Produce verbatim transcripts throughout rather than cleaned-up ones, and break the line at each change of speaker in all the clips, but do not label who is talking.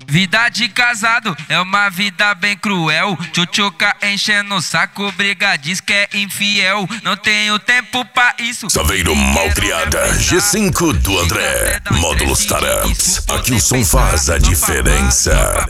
Vida de casado é uma vida bem cruel. Tchutchuca enchendo o saco, briga, diz que é infiel. Não tenho tempo pra isso.
Saveiro Malcriada, G cinco do André, Módulos Taramps. Aqui o som faz a diferença.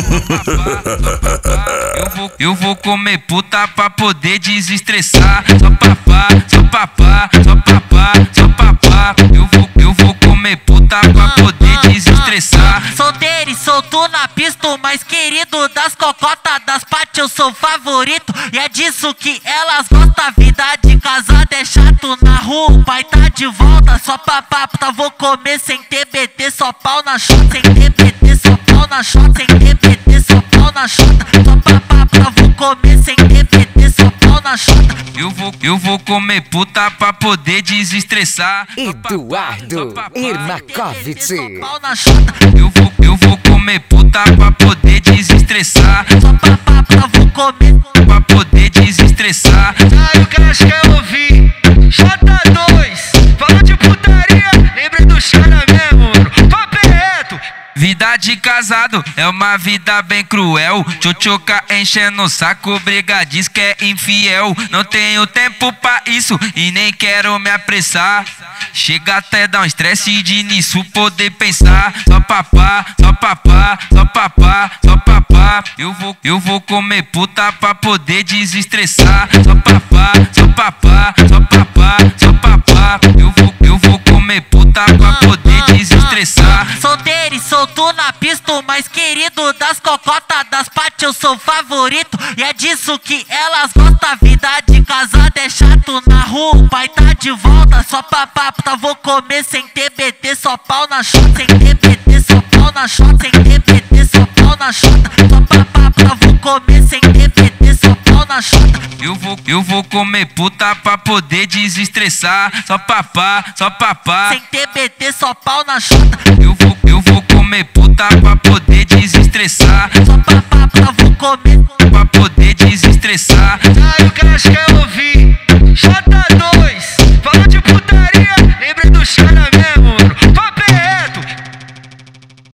Eu vou, eu vou comer puta pra poder desestressar. Só papá, só papá, só papá, só papá. Eu vou, eu vou comer puta pra poder desestressar.
Solteiro e solto na pista, o mais querido das cocotas das patas, eu sou favorito. E é disso que elas gostam. Vida de casado é chato na rua, o pai tá de volta. Só papá, puta, vou comer sem T B T, só pau na chota. Sem T B T, só pau na chota. Sem T B T, só pau na chota. Só papá, puta, vou comer sem T B T, só pau na chota.
Eu vou, eu vou comer puta pra poder desestressar.
Eduardo Irmakovic.
Eu vou, eu vou comer puta pra poder desestressar.
Só papá, puta, vou comer
pra poder desestressar.
Aí o Crash quer ouvir J dois, falou de putaria, lembra do cara mesmo, mano. Papo é reto.
Vida de casado é uma vida bem cruel. Tchutchuca enchendo o saco, briga, diz que é infiel. Não tenho tempo pra isso e nem quero me apressar. Chega até dar um estresse de nisso poder pensar. Só papá, só papá, só papá, só papá. Eu vou, eu vou comer puta pra poder desestressar. Só papá, só papá, só papá, só papá. Eu vou, eu vou comer puta pra poder desestressar.
Solteiro e solto na pista, o mais querido das cocotas das patas, eu sou favorito. E é disso que elas gostam. Vida de casado é chato na rua, o pai tá de volta. Só papá, puta, vou comer sem T B T, só pau na chota. Sem T B T, só pau na chota. Sem T B T, só pau na chota. Só papá, puta, vou comer sem T B T, só pau na chota.
Eu vou, eu vou comer puta pra poder desestressar. Só papá, só papá.
Sem T B T, só pau na chota.
Eu vou, eu vou